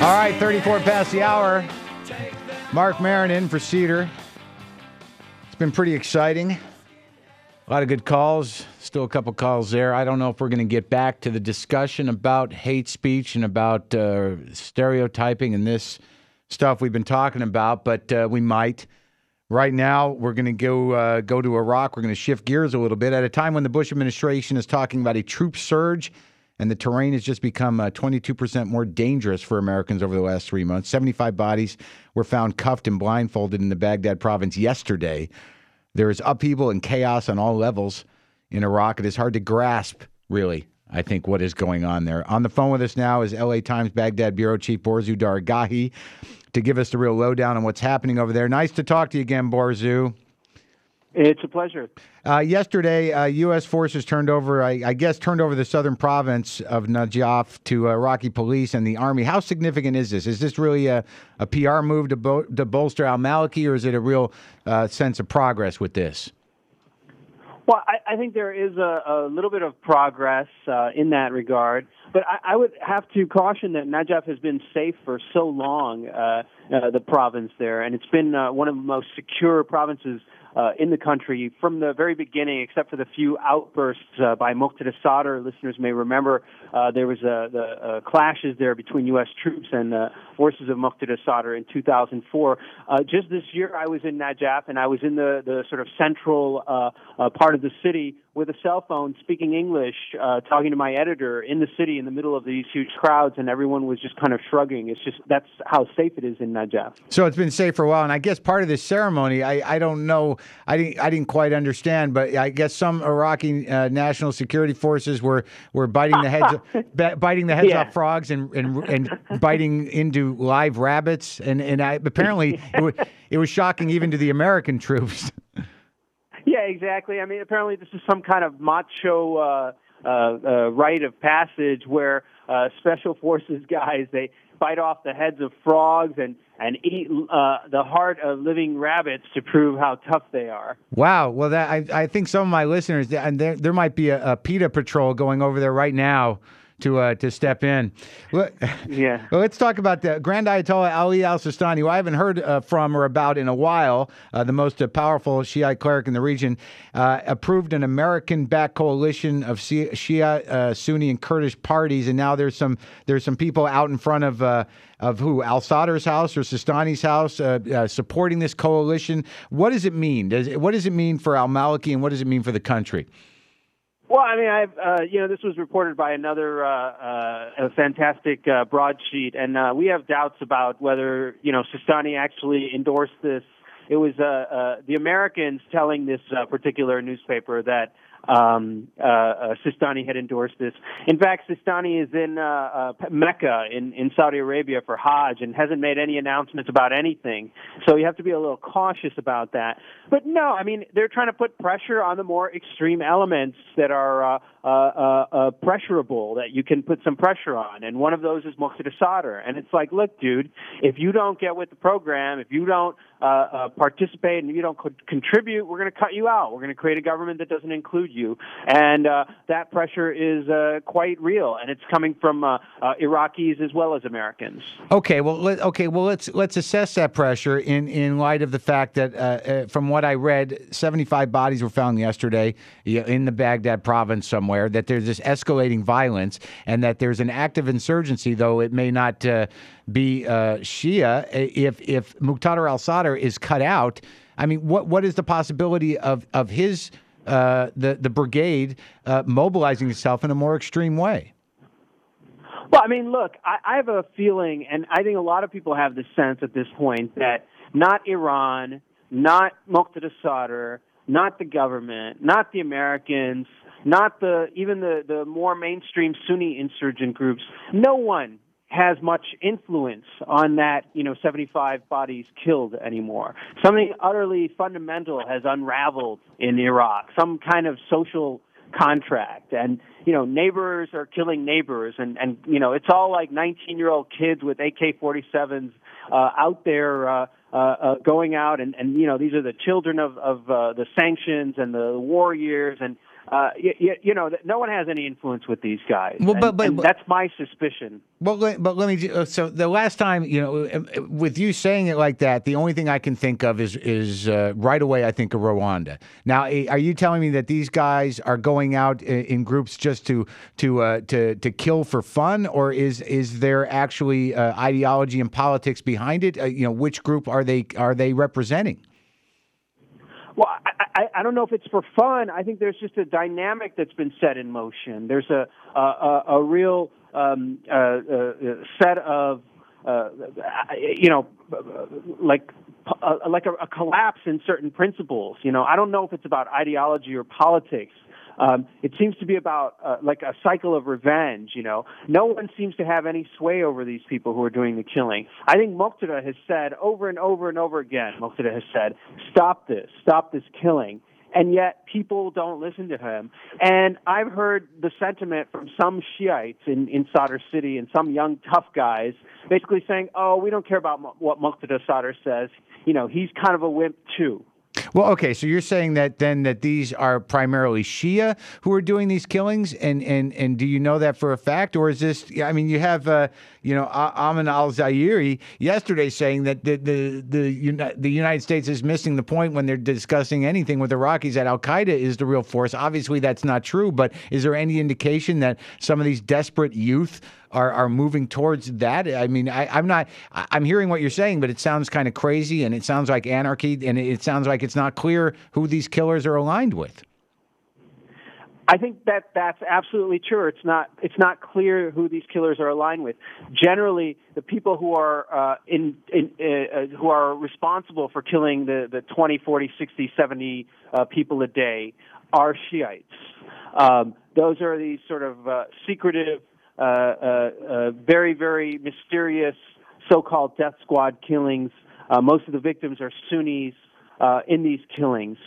All right, 34 past the hour. Mark Maron in for Cedar. It's been pretty exciting. A lot of good calls. Still a couple calls there. I don't know if we're going to get back to the discussion about hate speech and about stereotyping and this stuff we've been talking about, but we might. Right now, we're going to go to Iraq. We're going to shift gears a little bit at a time when the Bush administration is talking about a troop surge, and the terrain has just become 22% more dangerous for Americans over the last 3 months. 75 bodies were found cuffed and blindfolded in the Baghdad province yesterday. There is upheaval and chaos on all levels in Iraq. It is hard to grasp, really, I think, what is going on there. On the phone with us now is LA Times Baghdad Bureau Chief Borzu Dargahi to give us the real lowdown on what's happening over there. Nice to talk to you again, Borzu. It's a pleasure. Yesterday, U.S. forces turned over the southern province of Najaf to Iraqi police and the army. How significant is this? Is this really a PR move to bolster al-Maliki, or is it a real sense of progress with this? Well, I think there is a little bit of progress in that regard, but I would have to caution that Najaf has been safe for so long, the province there, and it's been one of the most secure provinces in the country from the very beginning, except for the few outbursts by Muqtada Sadr. Listeners may remember there was the clashes there between U.S. troops and forces of Muqtada Sadr in 2004. Just this year, I was in Najaf, and I was in the sort of central part of the city with a cell phone, speaking English, talking to my editor in the city in the middle of these huge crowds, and everyone was just kind of shrugging. It's just that's how safe it is in Najaf. So it's been safe for a while, and I guess part of this ceremony, I don't know, I didn't quite understand, but I guess some Iraqi national security forces were biting the heads off frogs and biting into live rabbits, and apparently it was shocking even to the American troops. Yeah, exactly. I mean, apparently this is some kind of macho rite of passage where special forces guys, they bite off the heads of frogs and eat the heart of living rabbits to prove how tough they are. Wow. Well, I think some of my listeners, and there might be a PETA patrol going over there right now to step in. Yeah. Well, let's talk about the Grand Ayatollah Ali al-Sistani, who I haven't heard from or about in a while, the most powerful Shiite cleric in the region, approved an American-backed coalition of Shia, Sunni, and Kurdish parties, and now there's some people out in front of who? Al-Sadr's house or Sistani's house supporting this coalition. What does it mean? What does it mean for al-Maliki, and what does it mean for the country? Well, I mean, this was reported by another a fantastic broadsheet, and we have doubts about whether, Sistani actually endorsed this. It was the Americans telling this particular newspaper that Sistani had endorsed this. In fact, Sistani is in Mecca in Saudi Arabia for Hajj and hasn't made any announcements about anything. So you have to be a little cautious about that. But no, I mean, they're trying to put pressure on the more extreme elements that are pressurable, that you can put some pressure on. And one of those is Muqtada Sadr. And it's like, look, dude, if you don't get with the program, if you don't participate and you don't contribute, we're going to cut you out. We're going to create a government that doesn't include you. And that pressure is quite real, and it's coming from Iraqis as well as Americans. Okay, well, let's assess that pressure in light of the fact that from what I read, 75 bodies were found yesterday in the Baghdad province somewhere. That there's this escalating violence, and that there's an active insurgency, though it may not be Shia. If Muqtada al-Sadr is cut out, I mean, what is the possibility of his the brigade mobilizing itself in a more extreme way? Well, I mean, look, I have a feeling, and I think a lot of people have the sense at this point, that not Iran, not Muqtada Sadr, not the government, not the Americans, not even the more mainstream Sunni insurgent groups, no one has much influence on that, 75 bodies killed anymore. Something utterly fundamental has unraveled in Iraq, some kind of social contract. And, neighbors are killing neighbors. And it's all like 19-year-old kids with AK-47s out there going out. And these are the children of the sanctions and the war years. And no one has any influence with these guys. Well, and that's my suspicion. But let me. So the last time, with you saying it like that, the only thing I can think of is right away. I think of Rwanda. Now, are you telling me that these guys are going out in groups just to kill for fun, or is there actually ideology and politics behind it? Which group are they representing? Well, I don't know if it's for fun. I think there's just a dynamic that's been set in motion. There's a real set of like a collapse in certain principles. I don't know if it's about ideology or politics. It seems to be about like a cycle of revenge. No one seems to have any sway over these people who are doing the killing. I think Muqtada has said over and over and over again. Muqtada has said, stop this killing. And yet people don't listen to him. And I've heard the sentiment from some Shiites in Sadr City and some young tough guys basically saying, oh, we don't care about what Muqtada Sadr says. He's kind of a wimp too. Well, okay, so you're saying that these are primarily Shia who are doing these killings, and do you know that for a fact, or is this? I mean, you have Ayman al-Zawahiri yesterday saying that the United States is missing the point when they're discussing anything with Iraqis, that Al Qaeda is the real force. Obviously, that's not true, but is there any indication that some of these desperate youth are moving towards that? I mean, I'm hearing what you're saying, but it sounds kind of crazy, and it sounds like anarchy, and it sounds like it's not clear who these killers are aligned with. I think that's absolutely true. It's not clear who these killers are aligned with. Generally, the people who are who are responsible for killing the 20, 40, 60, 70 people a day are Shiites. Those are these sort of secretive, very, very mysterious so-called death squad killings. Most of the victims are Sunnis in these killings.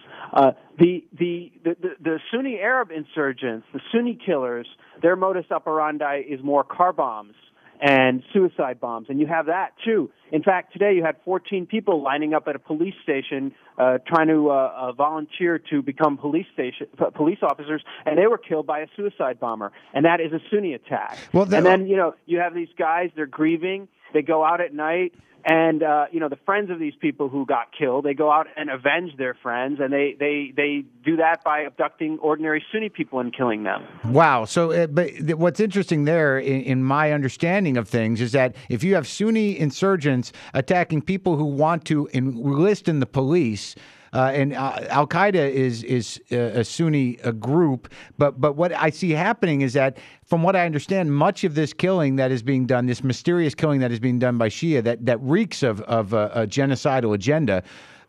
The Sunni Arab insurgents, the Sunni killers, their modus operandi is more car bombs and suicide bombs, and you have that too. In fact, today you had 14 people lining up at a police station trying to volunteer to become police officers, and they were killed by a suicide bomber, and that is a Sunni attack. And then you have these guys, they're grieving, they go out at night, and the friends of these people who got killed, they go out and avenge their friends, and they do that by abducting ordinary Sunni people and killing them. Wow. So, but what's interesting there, in my understanding of things, is that if you have Sunni insurgents attacking people who want to enlist in the police. And Al Qaeda is a Sunni group, but what I see happening is that, from what I understand, much of this killing that is being done, this mysterious killing that is being done by Shia, that reeks of a genocidal agenda.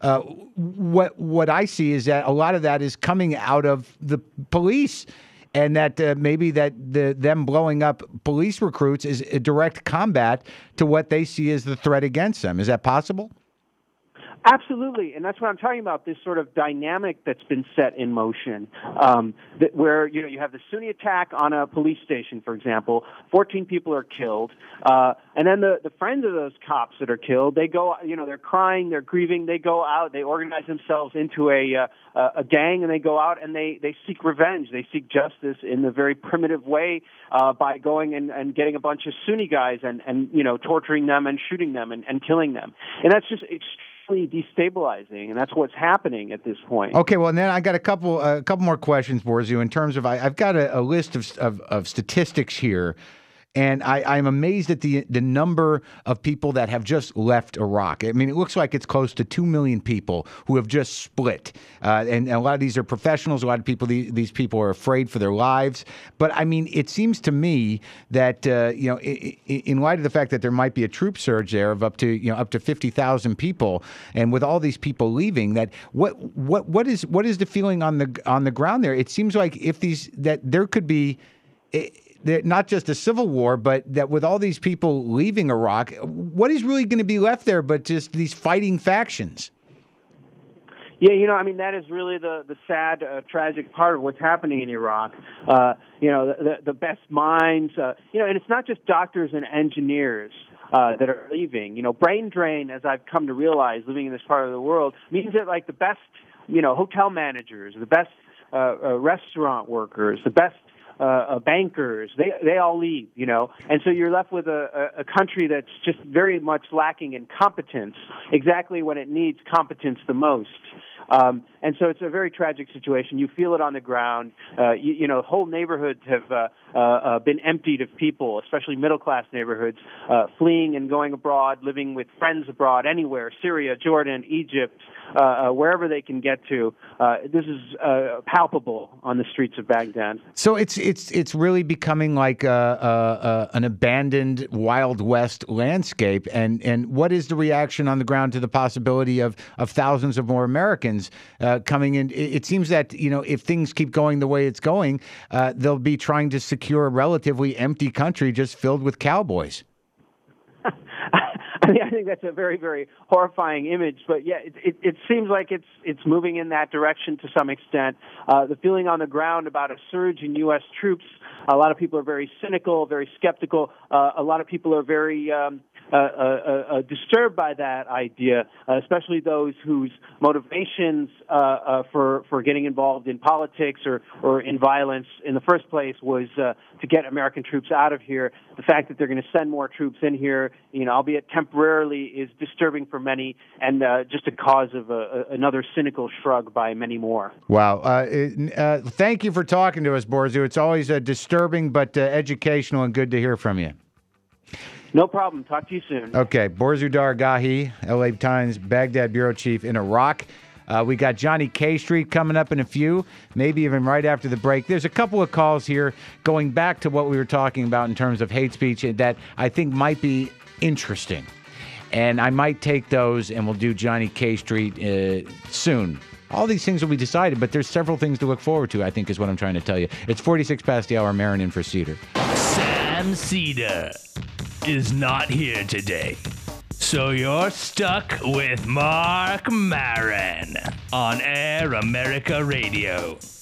What I see is that a lot of that is coming out of the police. And that maybe them blowing up police recruits is a direct combat to what they see as the threat against them. Is that possible? Absolutely, and that's what I'm talking about, this sort of dynamic that's been set in motion, where you have the Sunni attack on a police station, for example, 14 people are killed, and then the friends of those cops that are killed, they go, they're crying, they're grieving, they go out, they organize themselves into a gang, and they go out and they seek revenge, they seek justice in a very primitive way by going and getting a bunch of Sunni guys and torturing them and shooting them and killing them, and that's just destabilizing, and that's what's happening at this point. Okay, well, and then I got a couple more questions, Borzu, in terms of I've got a list of statistics here. And I'm amazed at the number of people that have just left Iraq. I mean, it looks like it's close to 2 million people who have just split. And a lot of these are professionals. A lot of people, these people are afraid for their lives. But, I mean, it seems to me that, in light of the fact that there might be a troop surge there of up to 50,000 people, and with all these people leaving, that what is the feeling on the ground there? It seems like that there could be not just a civil war, but that with all these people leaving Iraq, what is really going to be left there but just these fighting factions? Yeah, that is really the sad, tragic part of what's happening in Iraq. The best minds, and it's not just doctors and engineers that are leaving. Brain drain, as I've come to realize living in this part of the world, means that like the best, hotel managers, the best restaurant workers, the best bankers, they all leave, and so you're left with a country that's just very much lacking in competence, exactly when it needs competence the most. And so it's a very tragic situation. You feel it on the ground. Whole neighborhoods have been emptied of people, especially middle-class neighborhoods, fleeing and going abroad, living with friends abroad, anywhere, Syria, Jordan, Egypt, wherever they can get to. This is palpable on the streets of Baghdad. So it's really becoming like an abandoned Wild West landscape. And what is the reaction on the ground to the possibility of thousands of more Americans coming in? It seems that, if things keep going the way it's going, they'll be trying to secure a relatively empty country just filled with cowboys. I think that's a very, very horrifying image. But yeah, it seems like it's moving in that direction to some extent. The feeling on the ground about a surge in U.S. troops, a lot of people are very cynical, very skeptical. A lot of people are very disturbed by that idea, especially those whose motivations for getting involved in politics or in violence in the first place was to get American troops out of here. The fact that they're going to send more troops in here, albeit temporarily, is disturbing for many, and just a cause of another cynical shrug by many more. Wow. Thank you for talking to us, Borzu. It's always disturbing but educational and good to hear from you. No problem. Talk to you soon. Okay. Borzu Dargahi, LA Times Baghdad bureau chief in Iraq. We got Johnny K Street coming up in a few, maybe even right after the break. There's a couple of calls here going back to what we were talking about in terms of hate speech that I think might be interesting. And I might take those, and we'll do Johnny K Street soon. All these things will be decided, but there's several things to look forward to, I think, is what I'm trying to tell you. It's 46 past the hour. Marin in for Cedar. Sam Cedar is not here today. So you're stuck with Mark Maron on Air America Radio.